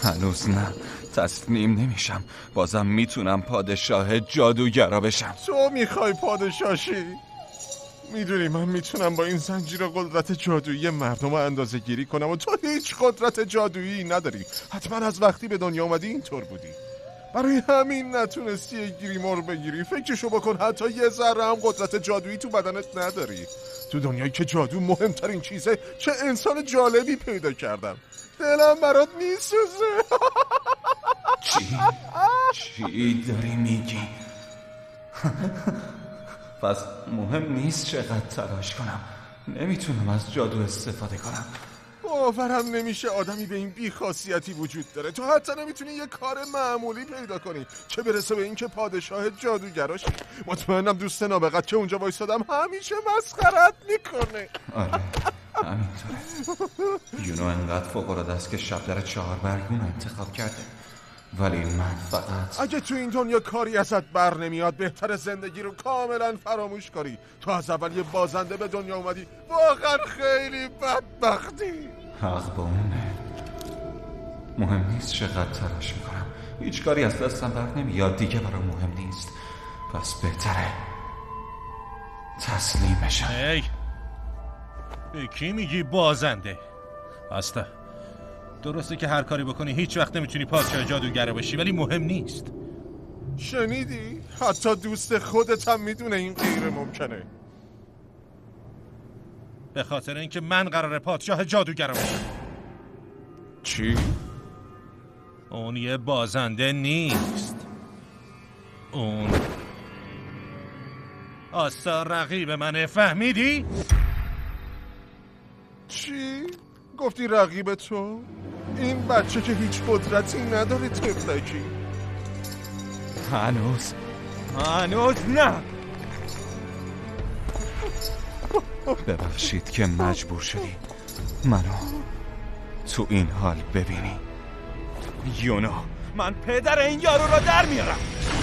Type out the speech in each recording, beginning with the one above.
هنوز نه، تسلیم نمیشم. بازم میتونم پادشاه جادوگرا بشم. تو میخوای پادشاهی؟ میدونی من میتونم با این زنجیر قدرت جادویی مردم رو اندازه گیری کنم و تو هیچ قدرت جادویی نداری. حتما از وقتی به دنیا اومدی اینطور بودی. برای همین نتونستی یه گریمور بگیری. فکرشو بکن حتی یه ذره هم قدرت جادویی تو بدنت نداری. تو دنیایی که جادو مهمترین چیزه، چه انسان جالبی پیدا کردم. دلم برات میسوزه. چی داری میگی؟ پس مهم نیست چقدر تلاش کنم، نمیتونم از جادو استفاده کنم. باورم نمیشه آدمی به این بی‌خاصیتی وجود داره. تو حتی نمیتونی یه کار معمولی پیدا کنی، چه برسه به این که پادشاه جادوگراشی. مطمئنم دوست نابغت که اونجا وایسادم همیشه مسخرت میکنه. آره همینطوره. یونو انقدر فوق‌العاده است که شب در 4 برگون انتخاب کرده، ولی من فقط اگه تو این دنیا کاری ازت بر نمیاد، بهتر زندگی رو کاملا فراموش کنی. تو از اول یه بازنده به دنیا اومدی، واقعا خیلی بدبختی. حق با اونه. مهم نیست چقدر تلاش میکنم، هیچ کاری از دستم بر نمیاد دیگه، برام مهم نیست. پس بهتره تسلیم بشم. هی به کی میگی بازنده؟ بسته. درسته که هر کاری بکنی هیچ وقت نمیتونی پادشاه جادوگره بشی، ولی مهم نیست. شنیدی؟ حتی دوست خودت هم میدونه این غیر ممکنه. به خاطر اینکه من قراره پادشاه جادوگره بشم. چی؟ اون یه بازنده نیست، اون آستا رقیب منه، فهمیدی؟ چی؟ گفتی رقیب تو؟ این بچه که هیچ قدرتی نداره تفلکی. هنوز نه. ببخشید که مجبور شدی منو تو این حال ببینی. یونو، من پدر این یارو را در میارم.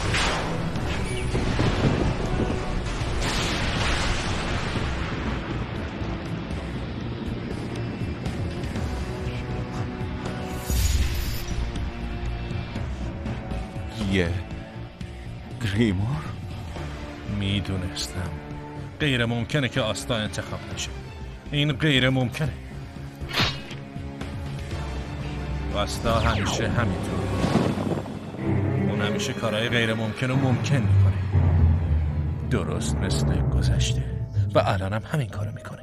یه گریمور؟ میدونستم غیر ممکنه که آستا انتخاب نشه. این غیر ممکنه. آستا همیشه همینطور، اون همیشه کارهای غیر ممکن رو ممکن میکنه، درست مثل گذشته، و الانم همین کارو میکنه.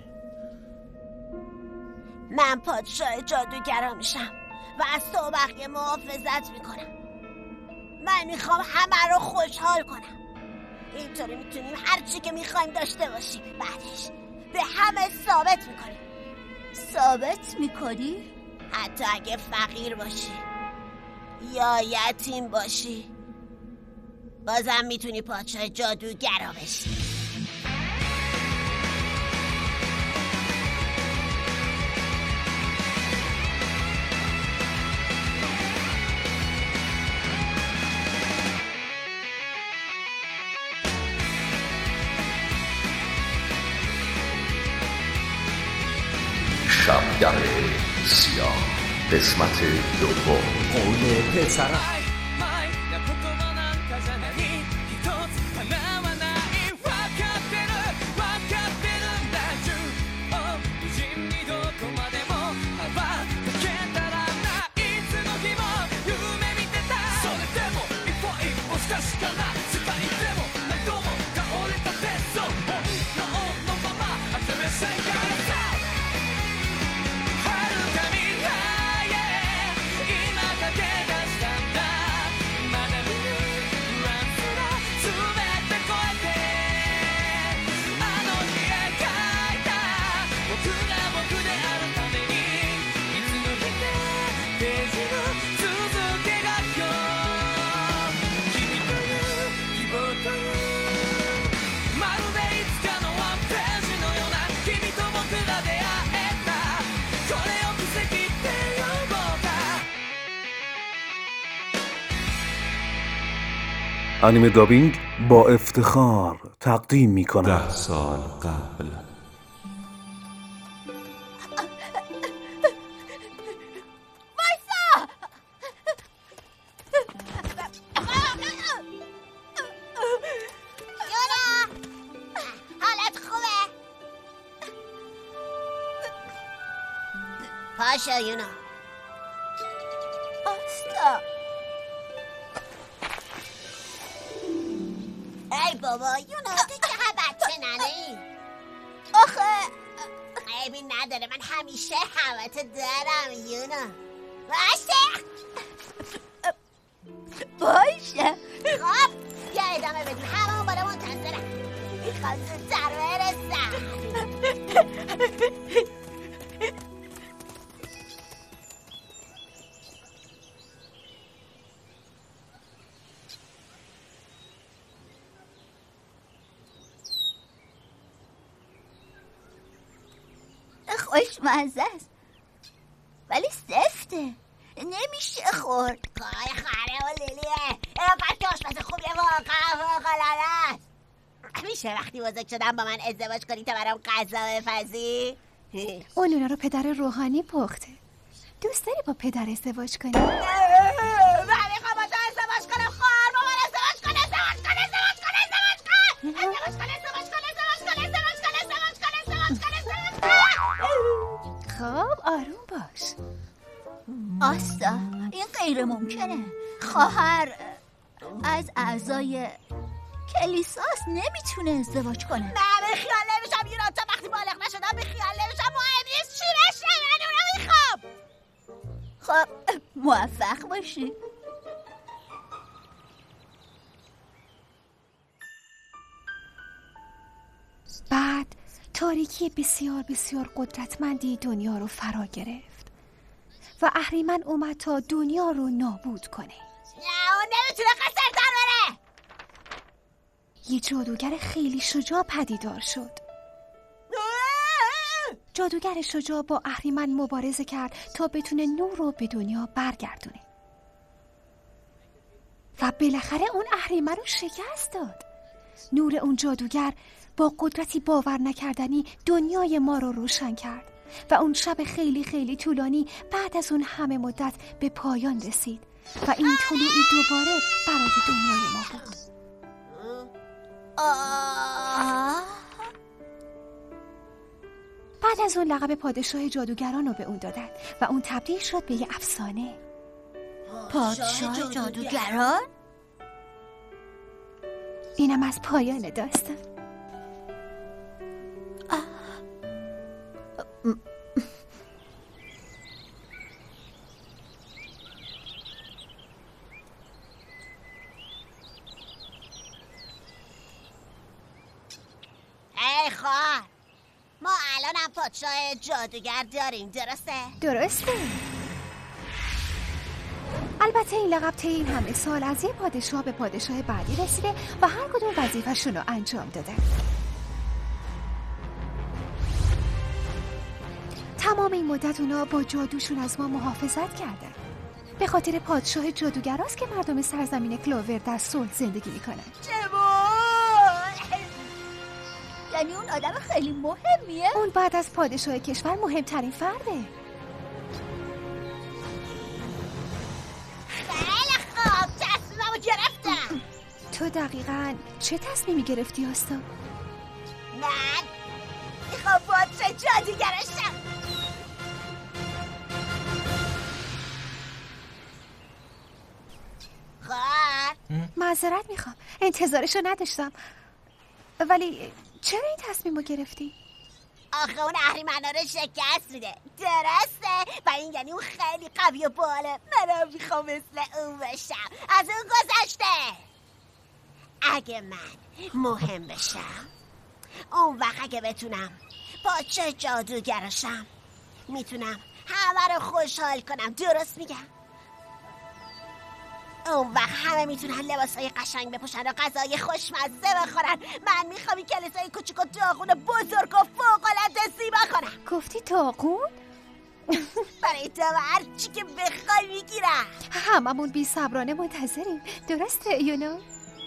من پادشاه جادوگرا میشم و از تو و بقیه محافظت میکنم. من میخوام همه رو خوشحال کنم. اینطوری میتونیم هر چی که میخوایم داشته باشیم. بعدش به همه ثابت میکنیم. ثابت میکنی؟ حتی اگه فقیر باشی یا یتیم باشی، بازم میتونی پادشاه جادوگرا بشی. شبگر سیاه قسمت دوم. قول پسرم انیمه دابینگ با افتخار تقدیم می‌کند 10 سال قبل. وایسا! پاشو یونا. آستا ای بابا یونا تو چقدر بچه ننهی؟ آخه عیبی نداره، من همیشه همتو دارم یونا. باشه باشه. خب بیا ادامه بدیم، همه اون بالا منتظرم. میخوام زودتر برسم. خوشمزه است ولی سفته، نمیشه خورد. کار خاره و لیلیه، اینقدر که آشپز خوبیه واقعا فوق‌العاده است. میشه وقتی بزرگ شدم با من ازدواج کنی تا برام غذا بپزی؟ اون اونا رو پدر روحانی پخته. دوست داری با پدر ازدواج کنی؟ من میخوام با تو ازدواج کنم. خواهر با من ازدواج کن. خب آروم باش. آستا این غیر ممکنه. خواهر از اعضای کلیساست، نمیتونه ازدواج کنه. من بیخیال نمیشم یونا، تا وقتی بالغ نشدم بیخیال نمیشم. مهم نیست چی بشه، من اونو میخوام. خب موفق باشی. بعد تاریکی بسیار بسیار قدرتمندی دنیا رو فرا گرفت و اهریمن اومد تا دنیا رو نابود کنه. نه اون نمیتونه قصرتر بره. یه جادوگر خیلی شجاع پدیدار شد. جادوگر شجاع با اهریمن مبارزه کرد تا بتونه نور رو به دنیا برگردونه و بالاخره اون اهریمن رو شکست داد. نور اون جادوگر با قدرتی باور نکردنی دنیای ما رو روشن کرد و اون شب خیلی خیلی طولانی بعد از اون همه مدت به پایان رسید و این طلوعی دوباره برای دنیای ما بود. بعد از اون لقب پادشاه جادوگران رو به اون دادن و اون تبدیل شد به یه افسانه. پادشاه جادوگران؟ اینم از پایان داستان. ای خواهر، ما الانم پادشاه جادوگر داریم، درسته؟ درسته. البته این لقب طی این همه سال از یه پادشاه به پادشاه بعدی رسیده و هر کدوم وظیفه‌شون رو انجام دادن. تمام این مدت اونا با جادوشون از ما محافظت کردن. به خاطر پادشاه جادوگراست که مردم سرزمین کلوور در صلح زندگی میکنن. یعنی اون آدم خیلی مهمیه؟ اون بعد از پادشاه کشور مهمترین فرده. خیلی خوب، تصمیممو گرفتم. تو دقیقاً چه تصمیمی گرفتی آستا؟ من میخوام پادشاه جادوگرشم. خواهر، معذرت میخوام، انتظارشو نداشتم. ولی چرا این تصمیم رو گرفتی؟ آخه اون اهریمنا رو شکست میده، درسته؟ و این یعنی اون خیلی قوی و باله. منم میخوام مثل اون بشم. از اون گذشته اگه من مهم بشم، اون وقت اگه بتونم پادشاه جادوگرشم، میتونم همه رو خوشحال کنم. درست میگم؟ اون وقت همه میتونن لباسای قشنگ بپوشن و غذای خوشمزه بخورن. من میخوام این کلیسای کوچیک و داغون و بزرگ و فوق‌العاده زیبا کنم. گفتی داغون؟ برای تو هر چی که بخوای میگیرم. هممون بی صبرانه منتظریم، درسته یونا؟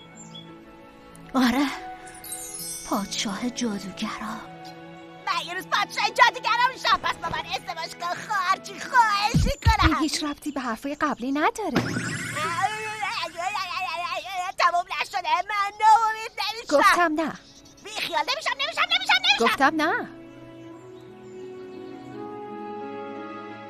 آره، پادشاه جادوگران. من یه روز پادشاه جادوگران میشم. پس با من ازدواج کن خواهر، چی خواهشی کنم. این هیچ ربطی به حرفای قبلی نداره. تموم نشده، من ناامید نمیشم. گفتم نه. بیخیال نمیشم. گفتم نه.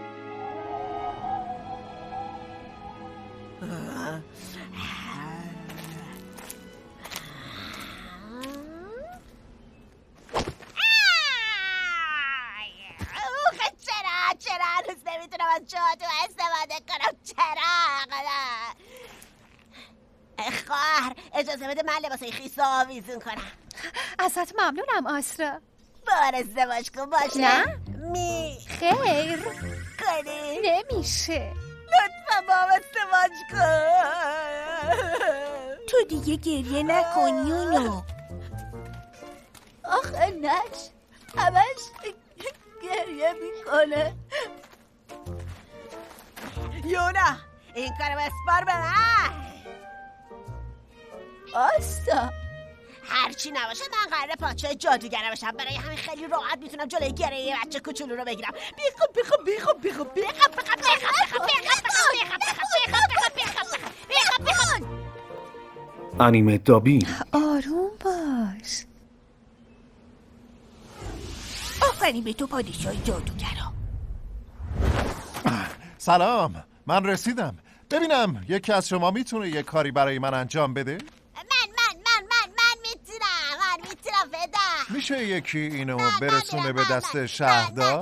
نمیتونم از جادو استفاده کنم. چرا؟ خواهر اجازه بده من لباسای خیس آویزون کنم. ازت ممنونم آسرا. بار ازدواج کن باشه؟ نه خیر کنی؟ نمیشه. لطفا با هم ازدواج کن. تو دیگه گریه نکن یونو. آخه نش همش گریه میکنه. یونا این کارو بسپار به من. آستا هرچی نباشه من قراره پادشاه جادوگره باشم. برای همین خیلی راحت میتونم جلوی گره یه بچه کوچولو رو بگیرم. انیمه دابین. آروم باش. آفرین به تو پادشاه جادوگرا. سلام، من رسیدم. ببینم یکی از شما میتونه یه کاری برای من انجام بده؟ من میتونم فدا. میشه یکی اینو برسونه به دست شهردار؟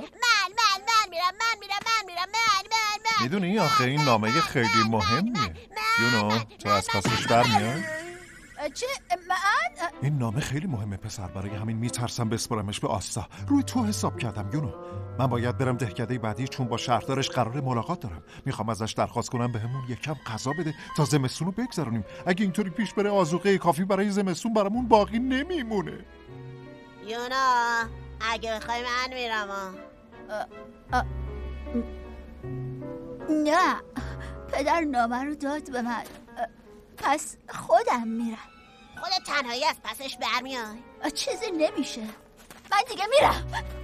من میدونی آخه این نامه خیلی مهمیه. یونو تو از پاسش برمیای؟ چه؟ من؟ این نامه خیلی مهمه پسر، برای همین میترسم بسپرمش به آستا. روی تو حساب کردم یونو. من باید برم دهکده بعدی چون با شهردارش قرار ملاقات دارم. میخوام ازش درخواست کنم بهمون یکم غذا بده تا زمستون رو بگذرونیم. اگه اینطوری پیش بره آذوقه کافی برای زمستون برامون باقی نمیمونه. یونا اگه بخوای من میرم. نه پدر نامه رو داد به من، پس خودم میرم. خودت تنهایی از پسش برمیای؟ چیزی نمیشه، من دیگه میرم.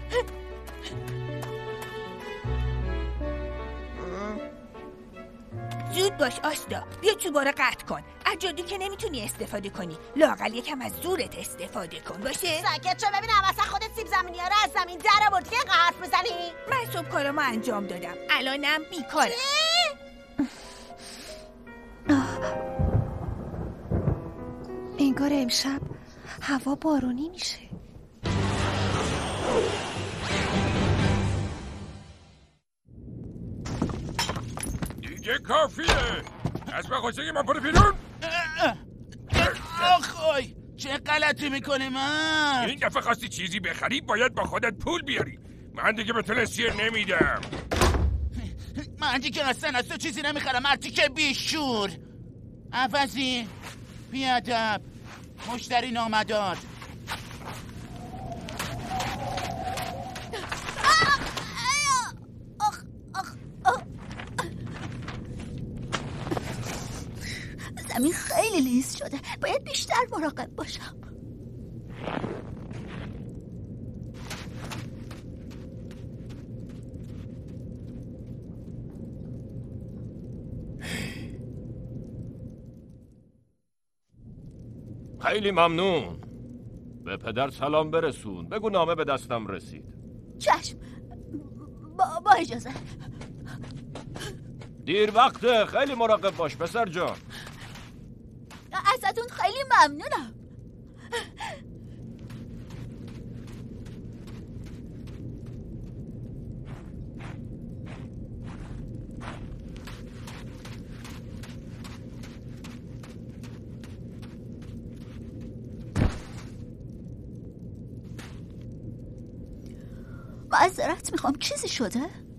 زود باش آستا، بیا چوبا رو قطع کن. از جادو که نمیتونی استفاده کنی، لااقل یکم از زورت استفاده کن باشه؟ ساکت شو ببینم اصلا خودت سیب زمینی ها رو از زمین در آوردی که حرف بزنی؟ من صبح کارامو انجام دادم، الانم بیکارم. انگار امشب هوا بارونی میشه. دیگه کافیه. از مغازه من برو بیرون. آخای چه غلطی میکنی من؟ این دفعه خواستی چیزی بخری باید با خودت پول بیاری. من دیگه به تو نسیه نمیدم. من دیگه اصلا از تو چیزی نمیخرم مرتی که بیشور. عوضی بیادب مشتری نامدار. زمین خیلی لیز شده، باید بیشتر مراقب باشم. خیلی ممنون. به پدر سلام برسون. بگو نامه به دستم رسید. چشم. با اجازه. دیر وقته، خیلی مراقب باش پسر جان. ازتون خیلی ممنونم. معذرت میخوام، چیزی شده؟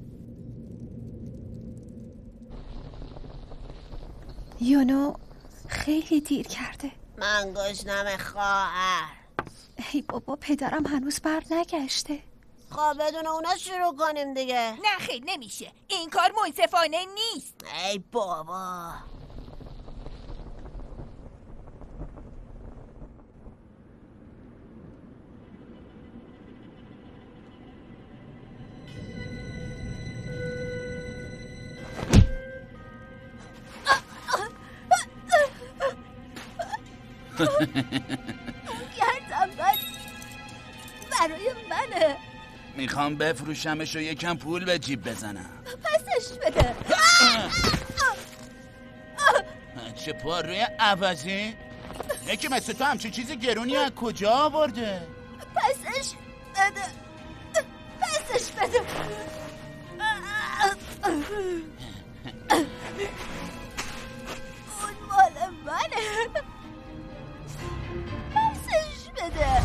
یونو خیلی دیر کرده. من گشنم خواهر. ای بابا پدرم هنوز بر نگشته. خب بدون اونا شروع کنیم دیگه. نه خیلی نمیشه، این کار منصفانه نیست. ای بابا گردم من برای منه. میخوام بفروشمش و یکم پول به جیب بزنم. پسش بده. چه پاروی عوضی؟ یکی مثل تو همچه چیزی گرونی از کجا آورده؟ پسش بده. پسش بده. اون مال منه. پسش بده.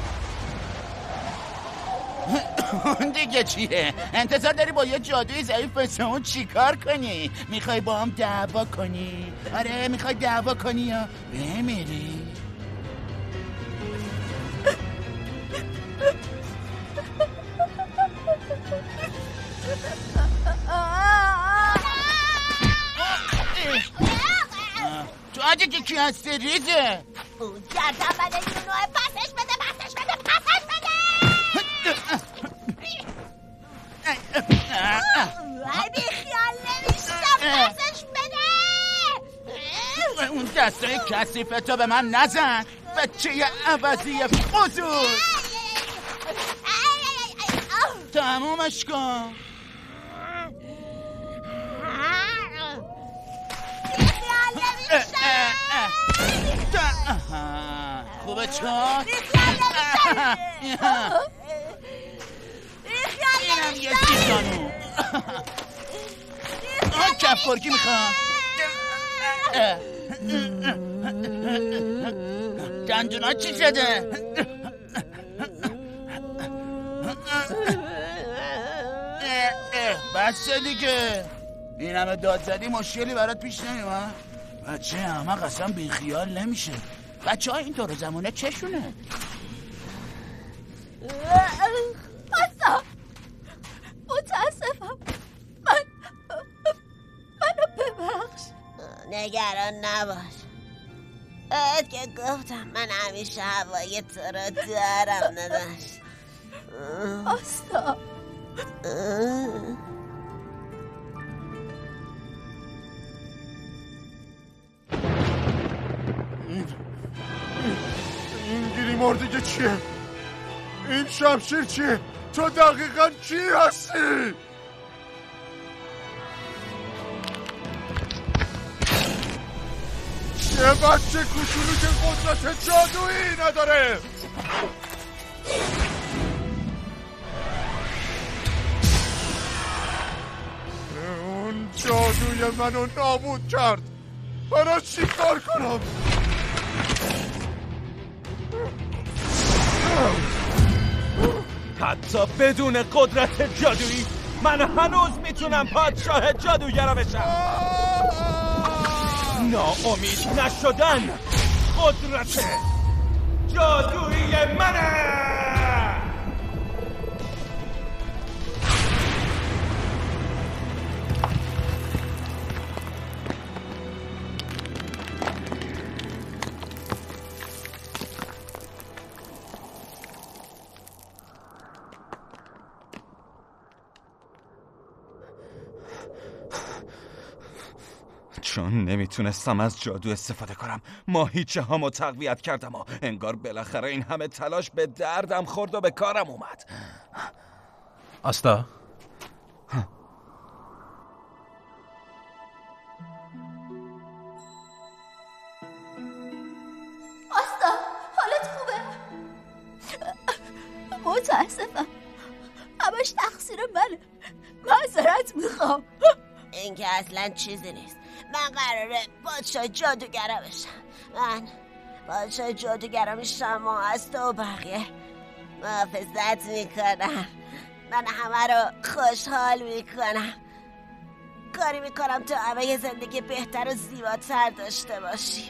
اون دیگه چیه؟ انتظار داری با یه جادوی ضعیف مثل اون چی کار کنی؟ میخوای با هم دعوا کنی؟ آره میخوای دعوا کنی یا بمیری؟ تو آجه که کی هستی ریزه؟ اون گردم بده یونوه. پسش بده پسش بده پسش بده. ای بی خیال نمیشتم. پسش بده. اون دستای کثیفتو به من نزن بچه عوضی فضول. تمومش کن. خوبه چون؟ اینم یه سیزانو. کف برگی میخوام. دندونا چی شده؟ بس دیگه. این همه داد زدی مشکلی برات پیش نمیومد؟ بچه احمق اصلا بیخیال نمیشه. بچه ها این طور زمانه چشونه؟ بسا متاسفم. منو ببخش. نگران نباش. ات که گفتم من همیشه هوای تو رو دارم نداشت. بسا این گیری مردگی چیه؟ این شمشیر چیه؟ تو دقیقا کی هستی؟ یه بچه کوچولو که قدرت جادویی نداره. اون جادوی منو نابود کرد. برای چی کار کنم؟ حتی بدون قدرت جادویی من هنوز میتونم پادشاه جادوگرا بشم. ناامید نشدن قدرت جادویی منه. چون نمیتونستم از جادو استفاده کنم ماهیچه هامو تقویت کردم و انگار بالاخره این همه تلاش به دردم خورد و به کارم اومد. آستا آستا حالت خوبه؟ متاسفم. همش تقصیر منه. معذرت میخوام. این که اصلا چیزی نیست. من قراره پادشاه جادوگرا بشم. من پادشاه جادوگرا میشم و از تو و بقیه محافظت میکنم. من همه رو خوشحال میکنم. کاری میکنم تا همه یه زندگی بهتر و زیباتر داشته باشیم.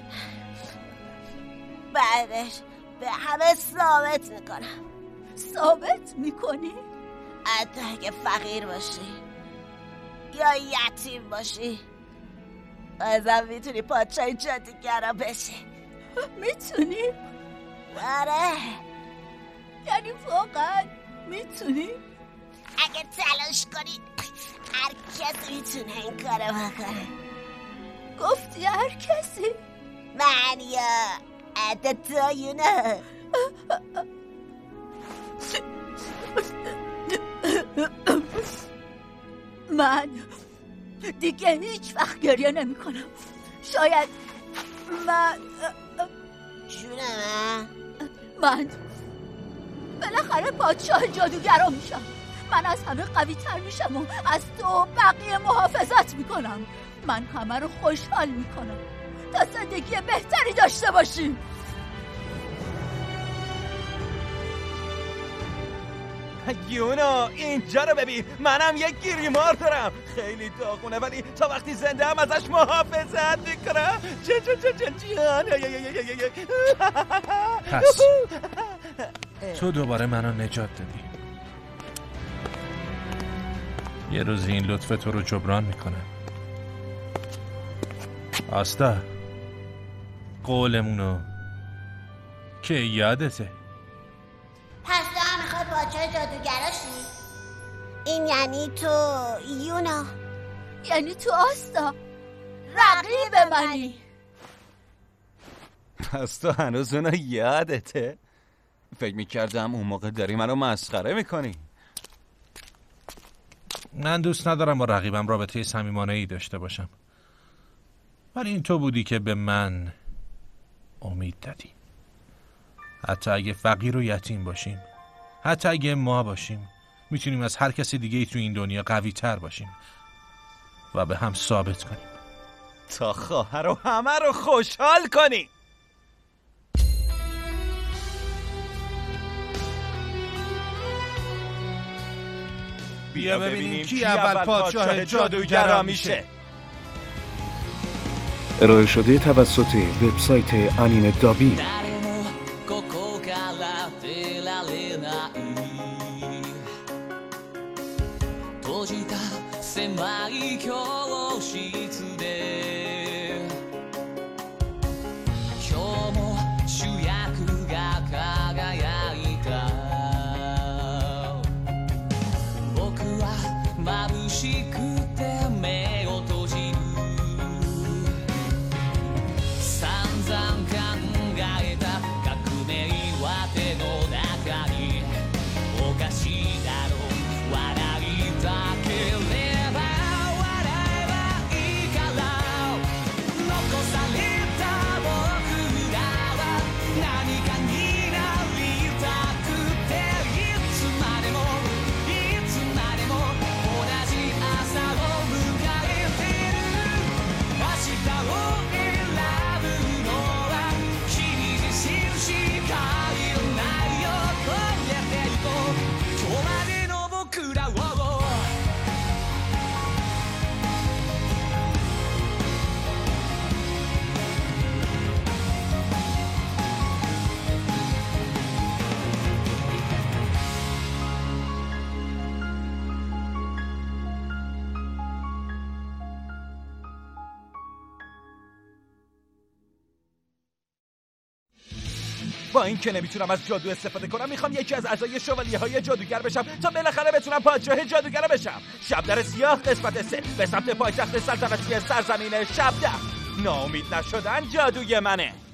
بعدش به همه ثابت میکنم. ثابت میکنی؟ حتی اگه فقیر باشی یا یتیم باشی ازم میتونی پادشاه جادوگرا بشی. میتونی؟ آره. یعنی واقعا میتونی؟ اگه تلاش کنی هر کسی میتونه این کارو بکنه. گفتی هر کسی؟ من یا حتی تو یونه. من دیگه هیچ وقت گریه نمی کنم. شاید من جونه من بالاخره پادشاه جادوگرا میشم. من از همه قوی تر میشم و از تو و بقیه محافظت میکنم. من همه رو خوشحال میکنم تا زندگی بهتری داشته باشیم. یونا اینجا رو ببین، منم یک گریمار دارم، خیلی داغونه ولی تا وقتی زنده هم ازش محافظت میکنم. پس تو دوباره منو نجات دادی. یه روزی این لطف تو رو جبران میکنم. آستا قولمونو که یادته؟ پس تو هم میخوای پادشاه جادوگراشی؟ این یعنی تو یونا؟ یعنی تو آستا رقیب منی؟ پس تو هنوز اونو یادته؟ فکر میکردم اون موقع داری منو مسخره میکنی. من دوست ندارم با رقیبم رابطه صمیمانه‌ای داشته باشم، ولی این تو بودی که به من امید دادی. حتی اگه فقیر و یتیم باشیم، حتی اگه ما باشیم، میتونیم از هر کسی دیگه ای تو این دنیا قوی تر باشیم و به هم ثابت کنیم تا خواهر و همه رو خوشحال کنی. بیا ببینیم کی اول پادشاه جادوگرا میشه. ارائه شده توسط وبسایت انیمه دابی. با این که نمیتونم از جادو استفاده کنم، میخوام یکی از اعضای شوالیه‌های جادوگر بشم تا بالاخره بتونم پادشاه جادوگر بشم. شبدر سیاه قسمت 3 به سمت پایتخت سلطنتی سرزمین شبدر. ناامید نشدن جادوی منه.